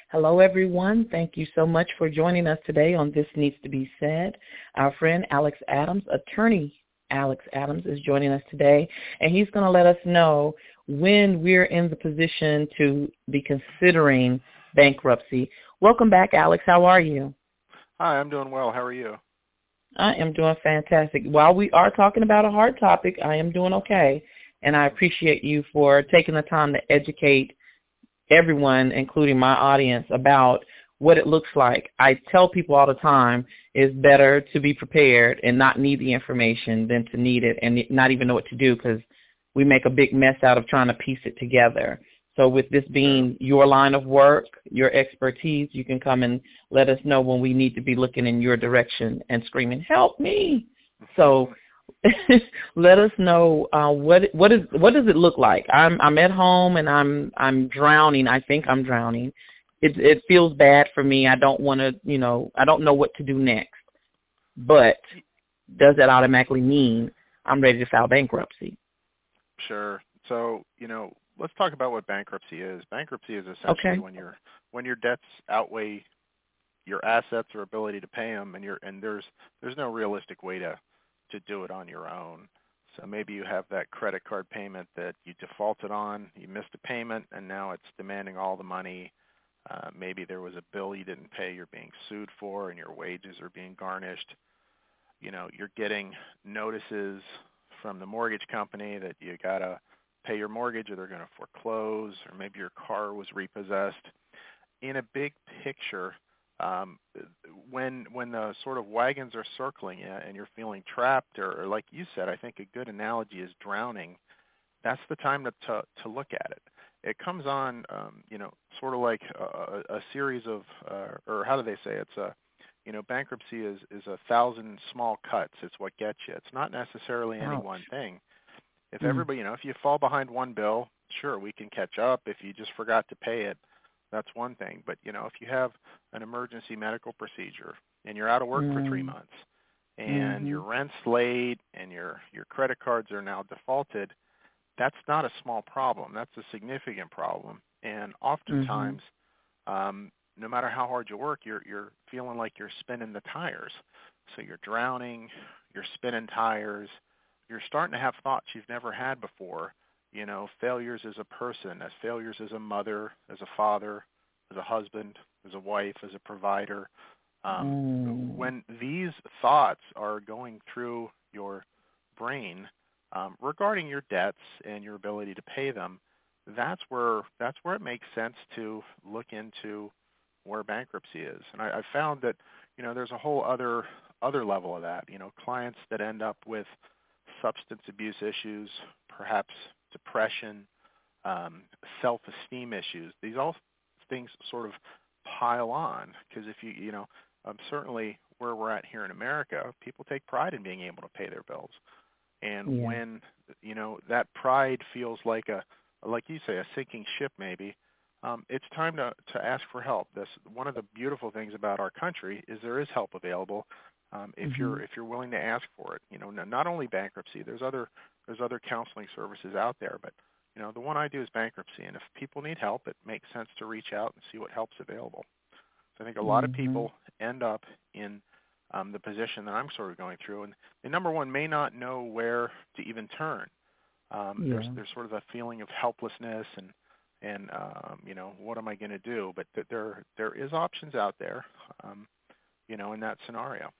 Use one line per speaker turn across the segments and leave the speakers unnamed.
Hello, everyone. Thank you so much for joining us today on This Needs to Be Said. Our friend Alex Adams, attorney Alex Adams, is joining us today, and he's going to let us know when we're in the position to be considering bankruptcy. Welcome back, Alex. How are you?
Hi, I'm doing well. How are you?
I am doing fantastic. While we are talking about a hard topic, I am doing okay, and I appreciate you for taking the time to educate everyone, including my audience, about what it looks like. I tell people all the time, it's better to be prepared and not need the information than to need it and not even know what to do, because we make a big mess out of trying to piece it together. So with this being your line of work, your expertise, you can come and let us know when we need to be looking in your direction and screaming, "Help me!" So let us know what does it look like. I'm at home and I'm drowning. I think I'm drowning. It feels bad for me. I don't want to, I don't know what to do next. But does that automatically mean I'm ready to file bankruptcy?
Sure. So, let's talk about what bankruptcy is. Bankruptcy is essentially when your debts outweigh your assets or ability to pay them, and there's no realistic way to do it on your own. So maybe you have that credit card payment that you defaulted on, you missed a payment, and now it's demanding all the money. Maybe there was a bill you didn't pay you're being sued for, and your wages are being garnished. You're getting notices from the mortgage company that you got to pay your mortgage or they're going to foreclose, or maybe your car was repossessed. In a big picture, when the sort of wagons are circling you and you're feeling trapped, or like you said, I think a good analogy is drowning, that's the time to look at it. It comes on, sort of like a series of, or how do they say, it's bankruptcy is 1,000 small cuts. It's what gets you. It's not necessarily any one thing. If everybody, if you fall behind one bill, sure, we can catch up. If you just forgot to pay it, that's one thing. But, if you have an emergency medical procedure and you're out of work for 3 months and your rent's late and your credit cards are now defaulted, that's not a small problem. That's a significant problem. And oftentimes, no matter how hard you work, you're feeling like you're spinning the tires. So you're drowning, you're spinning tires, you're starting to have thoughts you've never had before. Failures as a person, as failures as a mother, as a father, as a husband, as a wife, as a provider. When these thoughts are going through your brain regarding your debts and your ability to pay them, that's where it makes sense to look into where bankruptcy is. And I found that there's a whole other level of that. Clients that end up with substance abuse issues, perhaps depression, self-esteem issues. These all things sort of pile on, because if certainly where we're at here in America, people take pride in being able to pay their bills. And when, that pride feels like like you say, a sinking ship maybe, it's time to ask for help. One of the beautiful things about our country is there is help available if you're willing to ask for it. Not only bankruptcy, there's other counseling services out there, but the one I do is bankruptcy. And if people need help, it makes sense to reach out and see what help's available. So I think a lot of people end up in the position that I'm sort of going through, and they, number one, may not know where to even turn. There's sort of a feeling of helplessness and what am I going to do? But there is options out there, in that scenario.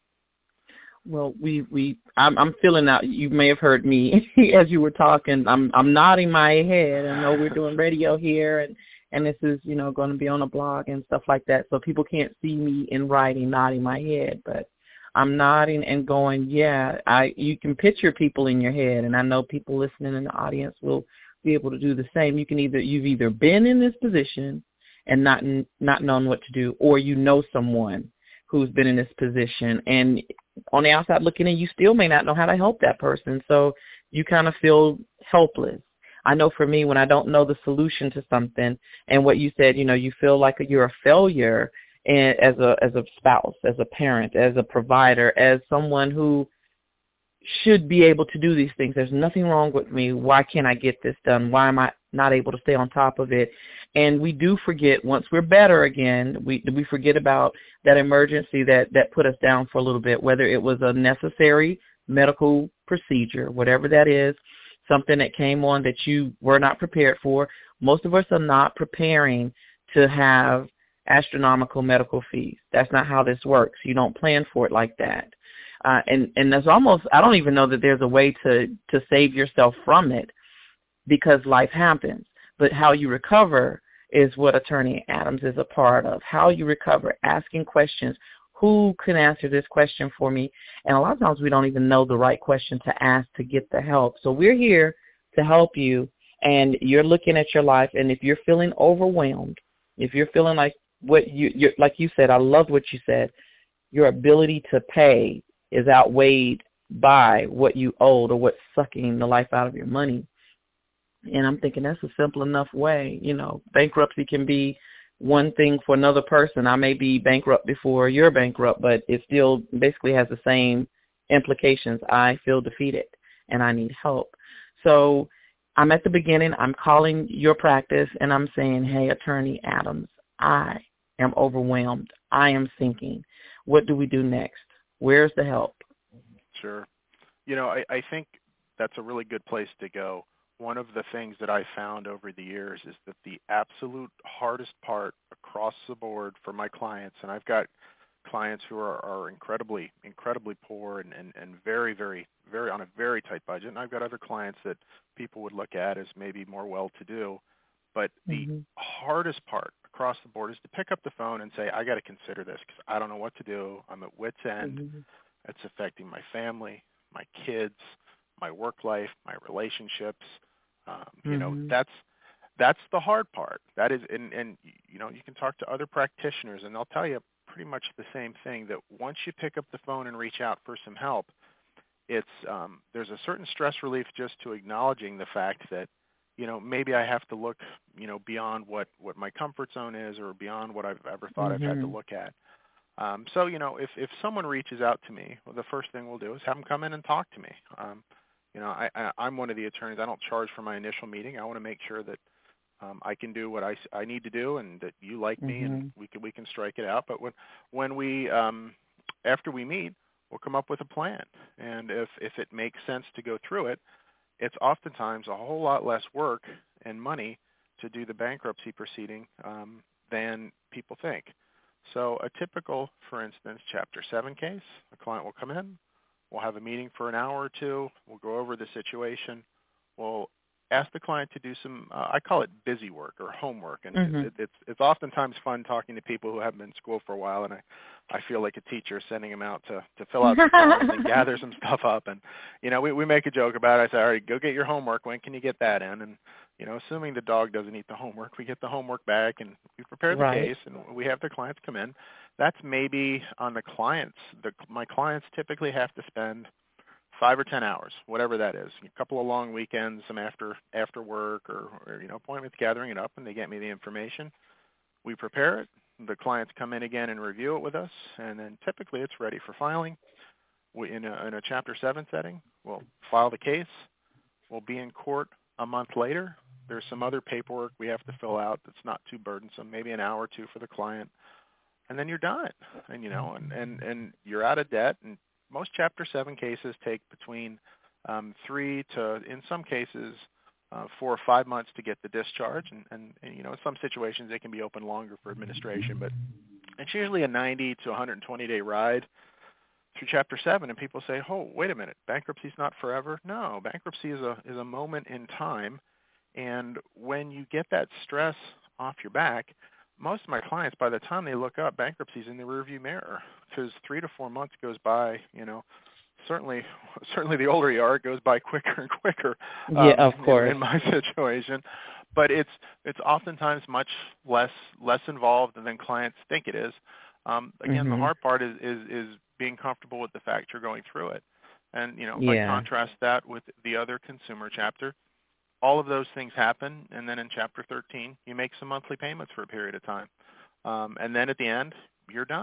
Well, I'm feeling out. You may have heard me as you were talking. I'm nodding my head. I know we're doing radio here, and this is going to be on a blog and stuff like that. So people can't see me in writing nodding my head, but I'm nodding and going, yeah. You can picture people in your head, and I know people listening in the audience will be able to do the same. You've either been in this position and not known what to do, or someone who's been in this position, and on the outside looking in, you still may not know how to help that person. So you kind of feel helpless. I know for me, when I don't know the solution to something, and what you said, you feel like you're a failure as a spouse, as a parent, as a provider, as someone who should be able to do these things. There's nothing wrong with me. Why can't I get this done? Why am I not able to stay on top of it? And we do forget, once we're better again, we forget about that emergency that put us down for a little bit, whether it was a necessary medical procedure, whatever that is, something that came on that you were not prepared for. Most of us are not preparing to have astronomical medical fees. That's not how this works. You don't plan for it like that. And there's almost, I don't even know that there's a way to save yourself from it because life happens. But how you recover is what Attorney Adams is a part of. How you recover, asking questions. Who can answer this question for me? And a lot of times we don't even know the right question to ask to get the help. So we're here to help you, and you're looking at your life, and if you're feeling overwhelmed, if you're feeling like you're like you said, I loved what you said, your ability to pay is outweighed by what you owed or what's sucking the life out of your money. And I'm thinking that's a simple enough way. You know, bankruptcy can be one thing for another person. I may be bankrupt before you're bankrupt, but it still basically has the same implications. I feel defeated and I need help. So I'm at the beginning. I'm calling your practice and I'm saying, hey, Attorney Adams, I am overwhelmed. I am sinking. What do we do next? Where's the help?
Sure. You know, I think that's a really good place to go. One of the things that I found over the years is that the absolute hardest part across the board for my clients, and I've got clients who are incredibly poor and very, very, very on a very tight budget, and I've got other clients that people would look at as maybe more well-to-do. But the hardest part across the board is to pick up the phone and say, I got to consider this because I don't know what to do. I'm at wit's end. It's affecting my family, my kids, my work life, my relationships. You know, that's the hard part. That is, and you know, you can talk to other practitioners and they'll tell you pretty much the same thing, that once you pick up the phone and reach out for some help, it's there's a certain stress relief just to acknowledging the fact that, you know, maybe I have to look, you know, beyond what my comfort zone is or beyond what I've ever thought I've had to look at. So, you know, if someone reaches out to me, well, the first thing we'll do is have them come in and talk to me. You know, I'm one of the attorneys. I don't charge for my initial meeting. I want to make sure that I can do what I need to do, and that you like me, and we can strike it out. But when we after we meet, we'll come up with a plan, and if it makes sense to go through it, it's oftentimes a whole lot less work and money to do the bankruptcy proceeding than people think. So a typical, for instance, Chapter 7 case, a client will come in, we'll have a meeting for an hour or two, we'll go over the situation, we'll ask the client to do some, I call it busy work or homework, and it's oftentimes fun talking to people who haven't been in school for a while, and I feel like a teacher sending them out to fill out some forms and gather some stuff up, and, you know, we make a joke about it. I say, all right, go get your homework, when can you get that in? And, you know, assuming the dog doesn't eat the homework, we get the homework back and we prepare the case and we have the clients come in. That's maybe on the clients. My clients typically have to spend 5 or 10 hours, whatever that is, a couple of long weekends, some after work or you know, appointments, gathering it up, and they get me the information. We prepare it. The clients come in again and review it with us, and then typically it's ready for filing. In a Chapter 7 setting, we'll file the case. We'll be in court a month later. There's some other paperwork we have to fill out that's not too burdensome, maybe an hour or two for the client, and then you're done. And, you know, and you're out of debt. And most Chapter 7 cases take between 3 to, in some cases, 4 or 5 months to get the discharge. And, you know, in some situations they can be open longer for administration, but it's usually a 90 to 120-day ride through Chapter 7. And people say, oh, wait a minute, bankruptcy's not forever. No, bankruptcy is a moment in time. And when you get that stress off your back, most of my clients, by the time they look up, bankruptcy's in the rearview mirror, because 3 to 4 months goes by. You know, certainly the older you are, it goes by quicker and quicker.
Yeah, of course.
In my situation, but it's oftentimes much less involved than clients think it is. Again, the hard part is being comfortable with the fact you're going through it. And, you know, if I contrast that with the other consumer chapter, all of those things happen, and then in Chapter 13, you make some monthly payments for a period of time. And then at the end, you're done.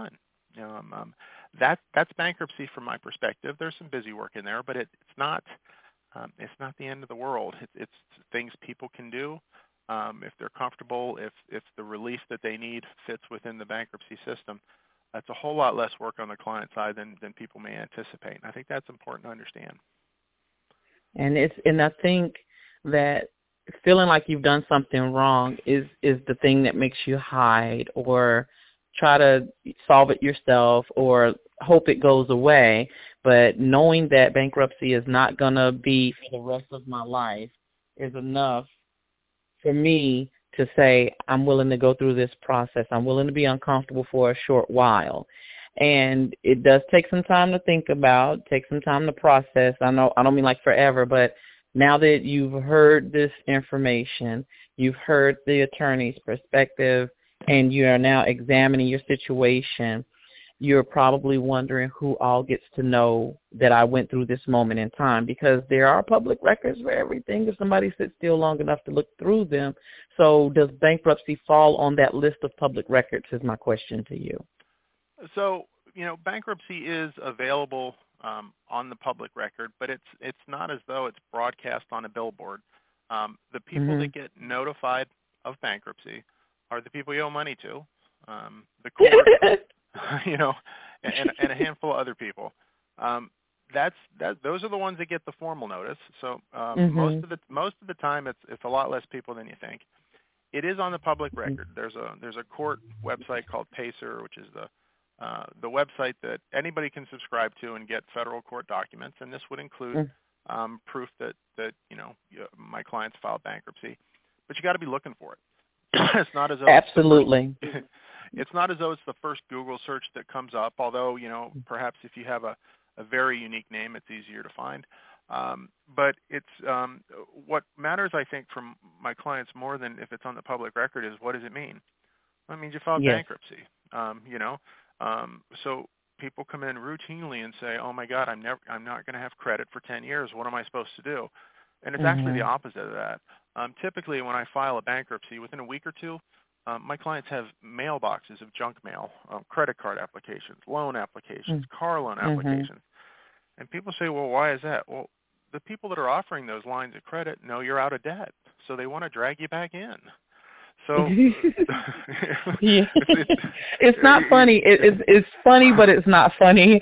That's bankruptcy from my perspective. There's some busy work in there, but it's not the end of the world. It's things people can do if they're comfortable, if the relief that they need fits within the bankruptcy system. That's a whole lot less work on the client side than people may anticipate. And I think that's important to understand.
And I think that feeling like you've done something wrong is the thing that makes you hide or try to solve it yourself or hope it goes away. But knowing that bankruptcy is not going to be for the rest of my life is enough for me to say I'm willing to go through this process. I'm willing to be uncomfortable for a short while. And it does take some time to think about, take some time to process. I don't mean like forever, but now that you've heard this information, you've heard the attorney's perspective, and you are now examining your situation, you're probably wondering who all gets to know that I went through this moment in time, because there are public records for everything if somebody sits still long enough to look through them. So does bankruptcy fall on that list of public records is my question to you.
So, bankruptcy is available on the public record, but it's not as though it's broadcast on a billboard. The people that get notified of bankruptcy are the people you owe money to, the court, and a handful of other people. Those are the ones that get the formal notice. So most of the time, it's a lot less people than you think. It is on the public record. There's a court website called PACER, which is the website that anybody can subscribe to and get federal court documents, and this would include proof that my clients filed bankruptcy. But you got to be looking for it. It's not as though
absolutely.
It's not as though it's the first Google search that comes up. Although perhaps if you have a very unique name, it's easier to find. But it's what matters, I think, from my clients more than if it's on the public record is what does it mean? Well, it means you filed bankruptcy. So people come in routinely and say, "Oh my God, I'm not going to have credit for 10 years. What am I supposed to do?" And it's actually the opposite of that. Typically, when I file a bankruptcy, within a week or two, my clients have mailboxes of junk mail, credit card applications, loan applications, car loan applications. And people say, well, why is that? Well, the people that are offering those lines of credit know you're out of debt, so they want to drag you back in. So
it's not funny. It's funny, but it's not funny.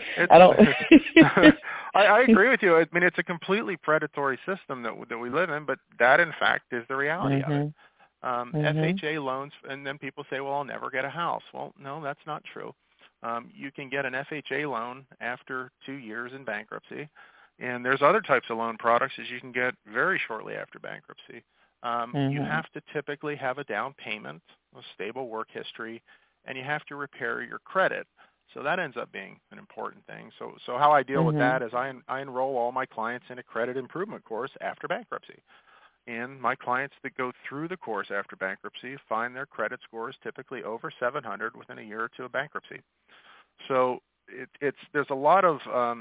I agree with you. I mean, it's a completely predatory system that we live in, but that, in fact, is the reality of it. FHA loans, and then people say, well, I'll never get a house. Well, no, that's not true. You can get an FHA loan after 2 years in bankruptcy, and there's other types of loan products that you can get very shortly after bankruptcy. You have to typically have a down payment, a stable work history, and you have to repair your credit. So that ends up being an important thing. So how I deal with that is I enroll all my clients in a credit improvement course after bankruptcy. And my clients that go through the course after bankruptcy find their credit scores typically over 700 within a year or two of bankruptcy. So there's a lot of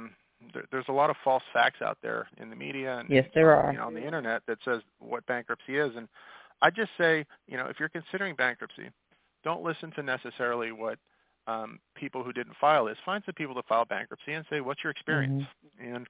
false facts out there in the media and
there are
on the internet that says what bankruptcy is. And I just say, if you're considering bankruptcy, don't listen to necessarily what people who didn't file this. Find some people that filed bankruptcy and say, what's your experience? And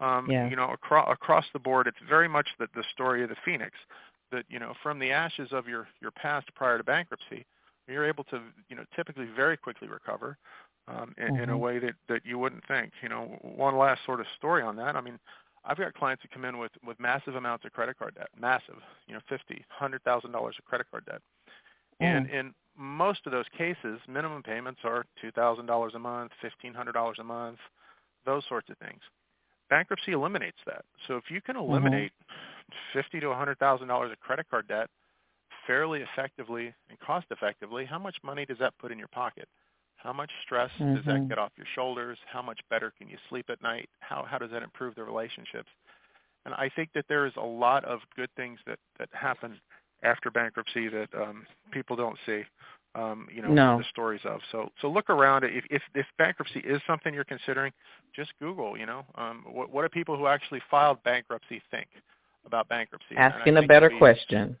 across the board, it's very much the story of the phoenix. That from the ashes of your past prior to bankruptcy, you're able to typically very quickly recover in a way that you wouldn't think. One last sort of story on that. I mean, I've got clients who come in with massive amounts of credit card debt, massive, $50,000, $100,000 of credit card debt, and in most of those cases, minimum payments are $2,000 a month, $1,500 a month, those sorts of things. Bankruptcy eliminates that. So if you can eliminate $50,000 to $100,000 of credit card debt fairly effectively and cost effectively, how much money does that put in your pocket? How much stress does that get off your shoulders? How much better can you sleep at night? How does that improve the relationships? And I think that there is a lot of good things that happen after bankruptcy that people don't see. The stories of. So look around. If bankruptcy is something you're considering, just Google, what do people who actually filed bankruptcy think about bankruptcy?
Asking a better question.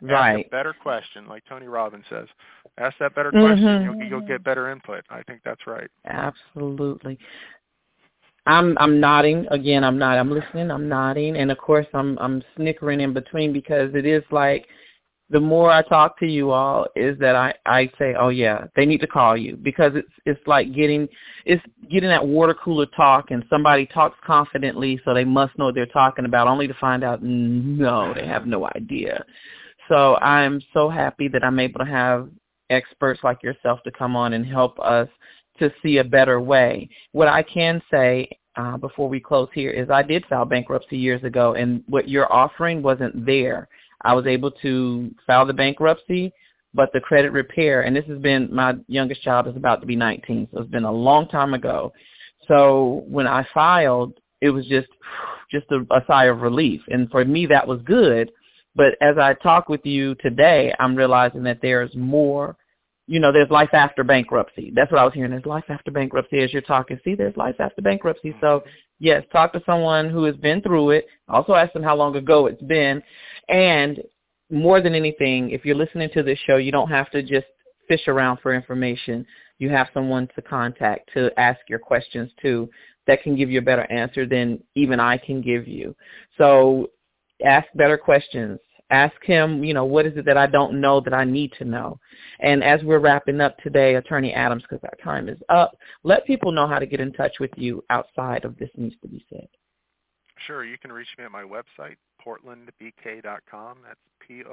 Right.
Ask a better question, like Tony Robbins says. Ask that better question, you'll get better input. I think that's right.
Absolutely. I'm nodding again. I'm listening. I'm nodding, and of course I'm snickering in between because it is like the more I talk to you all is that I say, oh yeah, they need to call you because it's like getting that water cooler talk, and somebody talks confidently, so they must know what they're talking about, only to find out no, they have no idea. So I'm so happy that I'm able to have experts like yourself to come on and help us to see a better way. What I can say before we close here is I did file bankruptcy years ago, and what you're offering wasn't there. I was able to file the bankruptcy, but the credit repair, and this has been, my youngest child is about to be 19, so it's been a long time ago. So when I filed, it was just a sigh of relief. And for me, that was good. But as I talk with you today, I'm realizing that there's more. There's life after bankruptcy. That's what I was hearing. There's life after bankruptcy as you're talking. See, there's life after bankruptcy. So, yes, talk to someone who has been through it. Also ask them how long ago it's been. And more than anything, if you're listening to this show, you don't have to just fish around for information. You have someone to contact to ask your questions to that can give you a better answer than even I can give you. So ask better questions. Ask him, what is it that I don't know that I need to know? And as we're wrapping up today, Attorney Adams, because our time is up, let people know how to get in touch with you outside of This Needs to Be Said.
Sure. You can reach me at my website, portlandbk.com. That's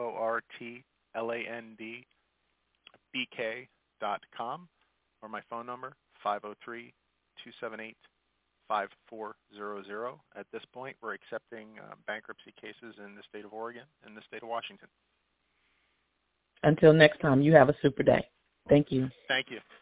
portlandbk.com, or my phone number, 503-278-5400. At this point, we're accepting bankruptcy cases in the state of Oregon and the state of Washington.
Until next time, you have a super day. Thank you.
Thank you.